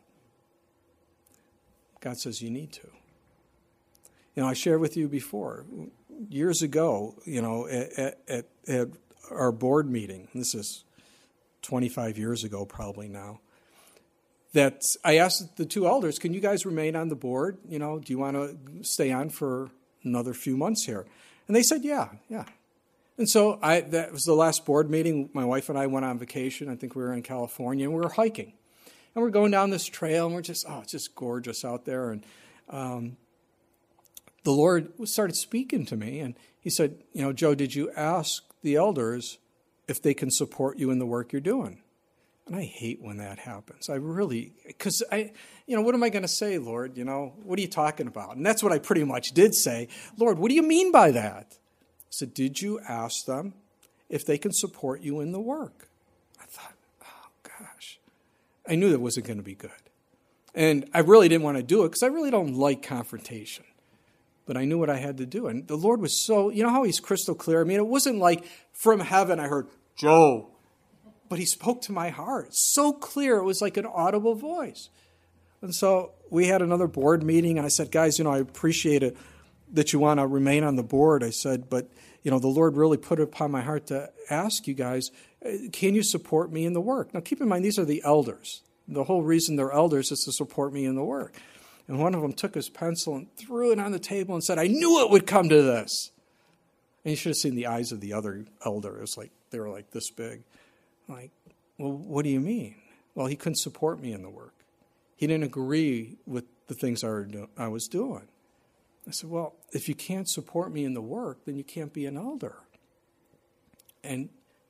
God says you need to. I shared with you before, years ago, at our board meeting, this is 25 years ago probably now, that I asked the two elders, can you guys remain on the board? Do you want to stay on for another few months here? And they said, yeah. And so that was the last board meeting. My wife and I went on vacation. I think we were in California, and we were hiking. And we're going down this trail, and it's just gorgeous out there. And the Lord started speaking to me, and he said, Joe, did you ask the elders if they can support you in the work you're doing? And I hate when that happens. Because what am I going to say, Lord? What are you talking about? And that's what I pretty much did say. Lord, what do you mean by that? I said, did you ask them if they can support you in the work? I thought, oh, gosh. I knew that wasn't going to be good. And I really didn't want to do it because I really don't like confrontation. But I knew what I had to do. And the Lord was so, how he's crystal clear. I mean, it wasn't like from heaven I heard, Joe. But he spoke to my heart. So clear, it was like an audible voice. And so we had another board meeting, and I said, guys, I appreciate it that you want to remain on the board. I said, but, the Lord really put it upon my heart to ask you guys, can you support me in the work? Now, keep in mind, these are the elders. The whole reason they're elders is to support me in the work. And one of them took his pencil and threw it on the table and said, I knew it would come to this. And you should have seen the eyes of the other elder. It was like, they were like this big. I'm like, well, what do you mean? Well, he couldn't support me in the work. He didn't agree with the things I was doing. I said, well, if you can't support me in the work, then you can't be an elder. And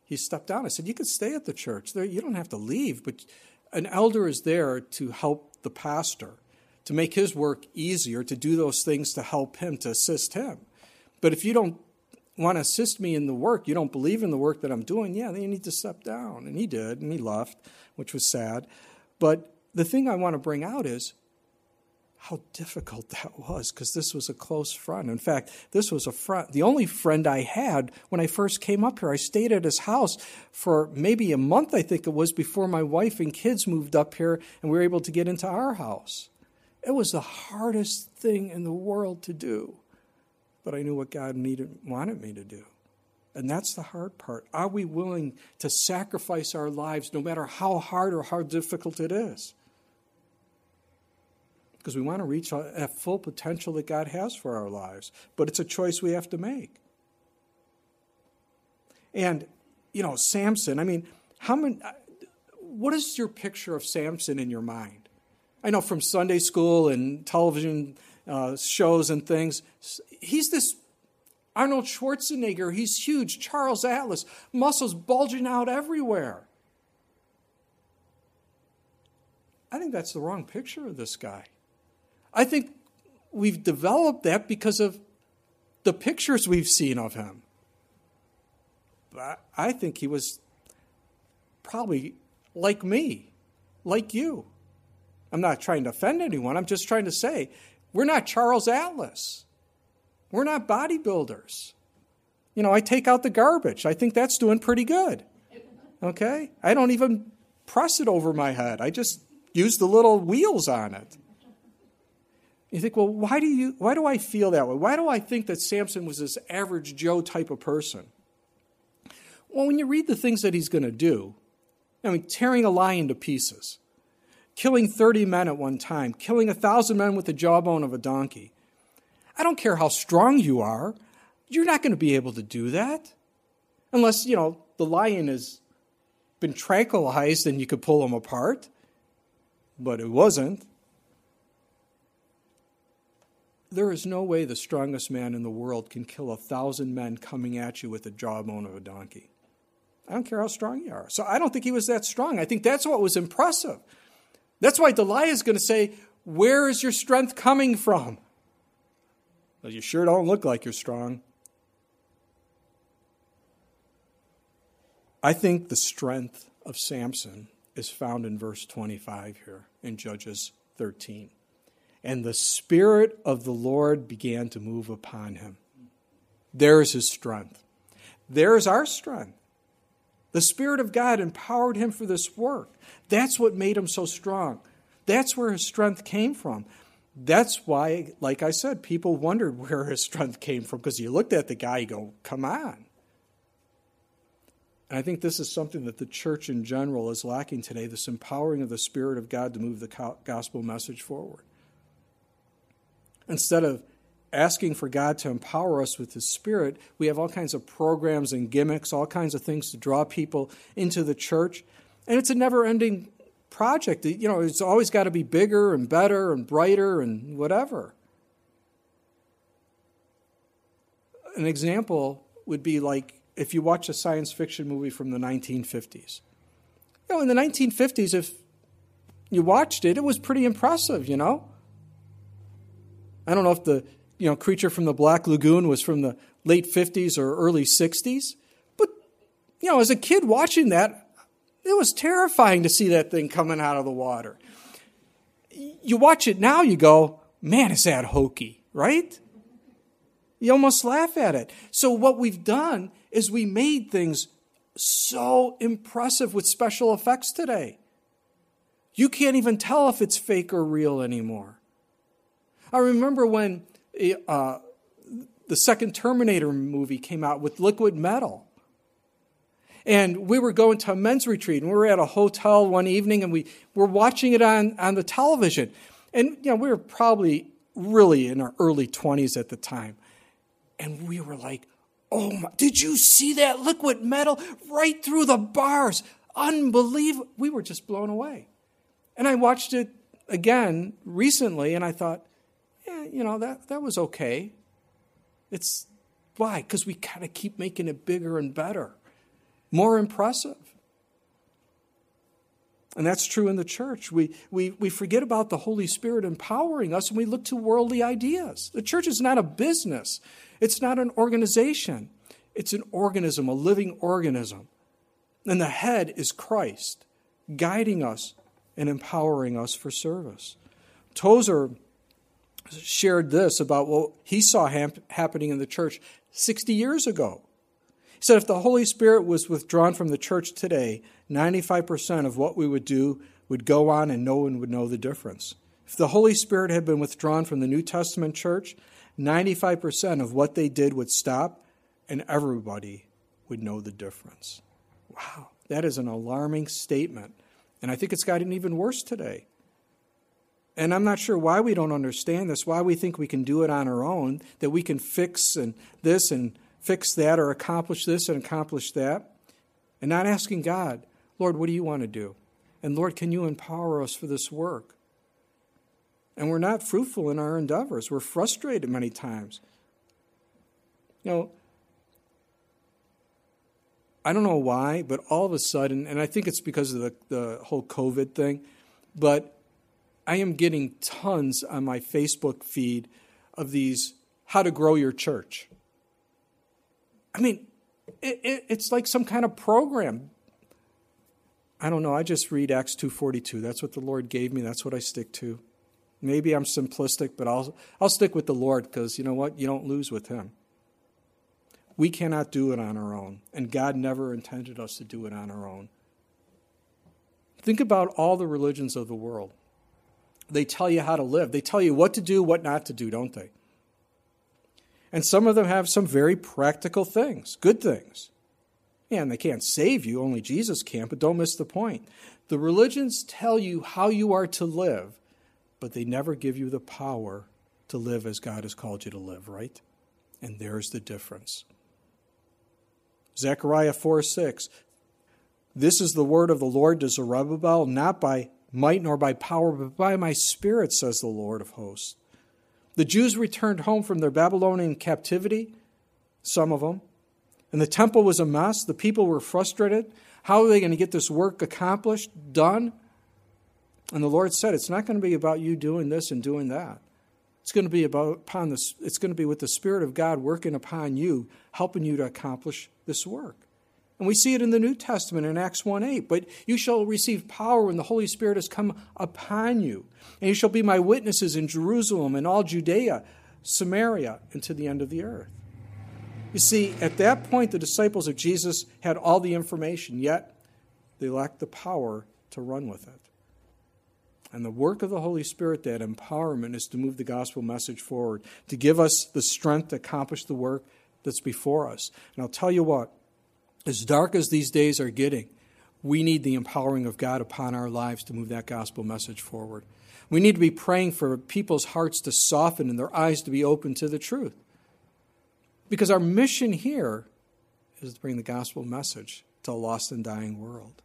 he stepped down. I said, you can stay at the church. You don't have to leave, but an elder is there to help the pastor, to make his work easier, to do those things to help him, to assist him. But if you don't want to assist me in the work, you don't believe in the work that I'm doing, then you need to step down. And he did, and he left, which was sad. But the thing I want to bring out is how difficult that was, because this was a close friend. In fact, this was the only friend I had when I first came up here. I stayed at his house for maybe a month, I think it was, before my wife and kids moved up here and we were able to get into our house. It was the hardest thing in the world to do. But I knew what God wanted me to do. And that's the hard part. Are we willing to sacrifice our lives no matter how hard or how difficult it is? Because we want to reach that full potential that God has for our lives. But it's a choice we have to make. And, Samson, what is your picture of Samson in your mind? I know from Sunday school and television shows and things, he's this Arnold Schwarzenegger. He's huge. Charles Atlas. Muscles bulging out everywhere. I think that's the wrong picture of this guy. I think we've developed that because of the pictures we've seen of him. But I think he was probably like me, like you. I'm not trying to offend anyone. I'm just trying to say, we're not Charles Atlas. We're not bodybuilders. I take out the garbage. I think that's doing pretty good. Okay? I don't even press it over my head. I just use the little wheels on it. You think, well, why do I feel that way? Why do I think that Samson was this average Joe type of person? Well, when you read the things that he's going to do, tearing a lion to pieces, killing 30 men at one time, killing 1,000 men with the jawbone of a donkey. I don't care how strong you are, you're not going to be able to do that. Unless, the lion has been tranquilized and you could pull him apart. But it wasn't. There is no way the strongest man in the world can kill 1,000 men coming at you with the jawbone of a donkey. I don't care how strong you are. So I don't think he was that strong. I think that's what was impressive. That's why Delilah is going to say, where is your strength coming from? Well, you sure don't look like you're strong. I think the strength of Samson is found in verse 25 here in Judges 13. And the Spirit of the Lord began to move upon him. There's his strength. There's our strength. The Spirit of God empowered him for this work. That's what made him so strong. That's where his strength came from. That's why, like I said, people wondered where his strength came from, because you looked at the guy, you go, come on. And I think this is something that the church in general is lacking today, this empowering of the Spirit of God to move the gospel message forward. Instead of asking for God to empower us with His Spirit, we have all kinds of programs and gimmicks, all kinds of things to draw people into the church. And it's a never-ending project. It's always got to be bigger and better and brighter and whatever. An example would be like if you watch a science fiction movie from the 1950s. In the 1950s, if you watched it, it was pretty impressive, I don't know if the Creature from the Black Lagoon was from the late 50s or early 60s, but as a kid watching that, it was terrifying to see that thing coming out of the water. You watch it now, you go, man, is that hokey, right? You almost laugh at it. So what we've done is we made things so impressive with special effects today. You can't even tell if it's fake or real anymore. I remember when the second Terminator movie came out with liquid metal. And we were going to a men's retreat, and we were at a hotel one evening, and we were watching it on the television. And, we were probably really in our early 20s at the time. And we were like, oh, my, did you see that liquid metal right through the bars? Unbelievable. We were just blown away. And I watched it again recently, and I thought, that was okay. Why? Because we kind of keep making it bigger and better. more impressive. And that's true in the church. We forget about the Holy Spirit empowering us and we look to worldly ideas. The church is not a business. It's not an organization. It's an organism, a living organism. And the head is Christ, guiding us and empowering us for service. Tozer shared this about what he saw happening in the church 60 years ago. He said if the Holy Spirit was withdrawn from the church today, 95% of what we would do would go on and no one would know the difference. If the Holy Spirit had been withdrawn from the New Testament church, 95% of what they did would stop and everybody would know the difference. Wow, that is an alarming statement. And I think it's gotten even worse today. And I'm not sure why we don't understand this, why we think we can do it on our own, that we can fix this and fix that or accomplish this and accomplish that, and not asking God, Lord, what do you want to do? And Lord, can you empower us for this work? And we're not fruitful in our endeavors. We're frustrated many times. I don't know why, but all of a sudden, and I think it's because of the whole COVID thing, but I am getting tons on my Facebook feed of these how to grow your church. I mean, it's like some kind of program. I don't know. I just read Acts 2:42. That's what the Lord gave me. That's what I stick to. Maybe I'm simplistic, but I'll stick with the Lord because you know what? You don't lose with Him. We cannot do it on our own, and God never intended us to do it on our own. Think about all the religions of the world. They tell you how to live. They tell you what to do, what not to do, don't they? And some of them have some very practical things, good things. Yeah, and they can't save you, only Jesus can, but don't miss the point. The religions tell you how you are to live, but they never give you the power to live as God has called you to live, right? And there's the difference. Zechariah 4:6. This is the word of the Lord to Zerubbabel, not by might nor by power, but by my Spirit, says the Lord of hosts. The Jews returned home from their Babylonian captivity, some of them, and the temple was a mess. The people were frustrated. How are they going to get this work accomplished, done? And the Lord said, it's not going to be about you doing this and doing that. It's going to be it's going to be with the Spirit of God working upon you, helping you to accomplish this work. And we see it in the New Testament in Acts 1:8. But you shall receive power when the Holy Spirit has come upon you. And you shall be my witnesses in Jerusalem and all Judea, Samaria, and to the end of the earth. You see, at that point, the disciples of Jesus had all the information, yet they lacked the power to run with it. And the work of the Holy Spirit, that empowerment, is to move the gospel message forward, to give us the strength to accomplish the work that's before us. And I'll tell you what, as dark as these days are getting, we need the empowering of God upon our lives to move that gospel message forward. We need to be praying for people's hearts to soften and their eyes to be open to the truth. Because our mission here is to bring the gospel message to a lost and dying world.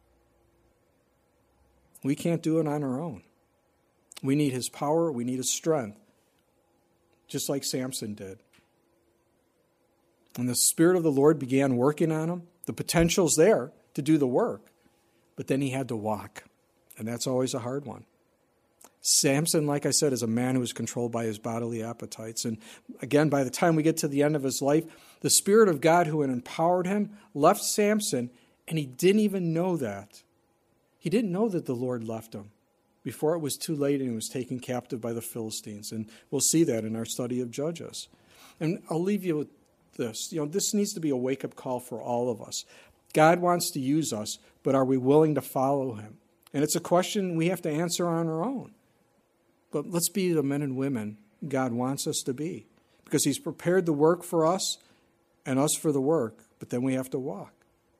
We can't do it on our own. We need His power. We need His strength, just like Samson did. And the Spirit of the Lord began working on him. The potential's there to do the work, but then he had to walk, and that's always a hard one. Samson, like I said, is a man who is controlled by his bodily appetites. And again, by the time we get to the end of his life, the Spirit of God who had empowered him left Samson, and he didn't even know that. He didn't know that the Lord left him before it was too late and he was taken captive by the Philistines. And we'll see that in our study of Judges. And I'll leave you with this. This needs to be a wake-up call for all of us. God wants to use us, but are we willing to follow Him? And it's a question we have to answer on our own. But let's be the men and women God wants us to be, because He's prepared the work for us and us for the work, but then we have to walk.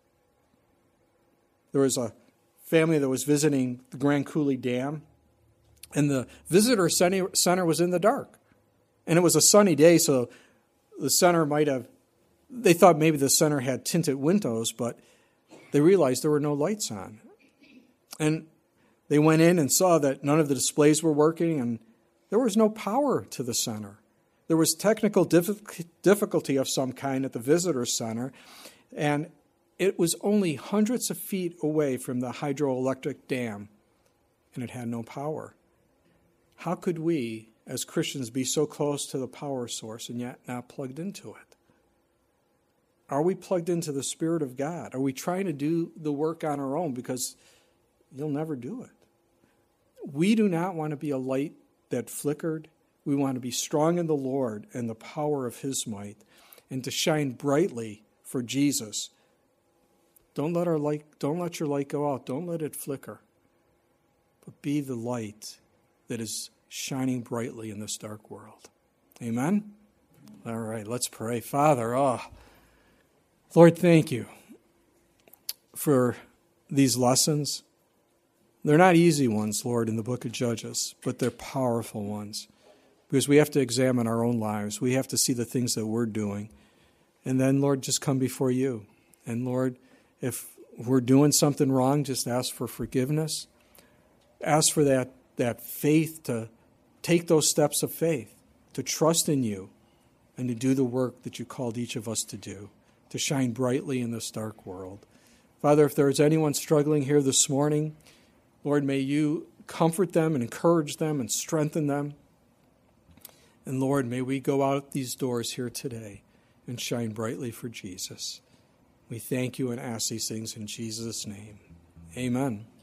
There was a family that was visiting the Grand Coulee Dam, and the visitor center was in the dark. And it was a sunny day, so the center they thought maybe the center had tinted windows, but they realized there were no lights on. And they went in and saw that none of the displays were working, and there was no power to the center. There was technical difficulty of some kind at the visitor center, and It was only hundreds of feet away from the hydroelectric dam, and it had no power. How could we, as Christians, be so close to the power source and yet not plugged into it? Are we plugged into the Spirit of God? Are we trying to do the work on our own? Because you'll never do it. We do not want to be a light that flickered. We want to be strong in the Lord and the power of His might, and to shine brightly for Jesus. Don't let your light go out. Don't let it flicker. But be the light that is shining brightly in this dark world. Amen? All right, let's pray. Father, Lord, thank you for these lessons. They're not easy ones, Lord, in the book of Judges, but they're powerful ones. Because we have to examine our own lives. We have to see the things that we're doing. And then, Lord, just come before you. And Lord, if we're doing something wrong, just ask for forgiveness. Ask for that faith to take those steps of faith, to trust in you, and to do the work that you called each of us to do, to shine brightly in this dark world. Father, if there is anyone struggling here this morning, Lord, may you comfort them and encourage them and strengthen them. And Lord, may we go out these doors here today and shine brightly for Jesus. We thank you and ask these things in Jesus' name. Amen.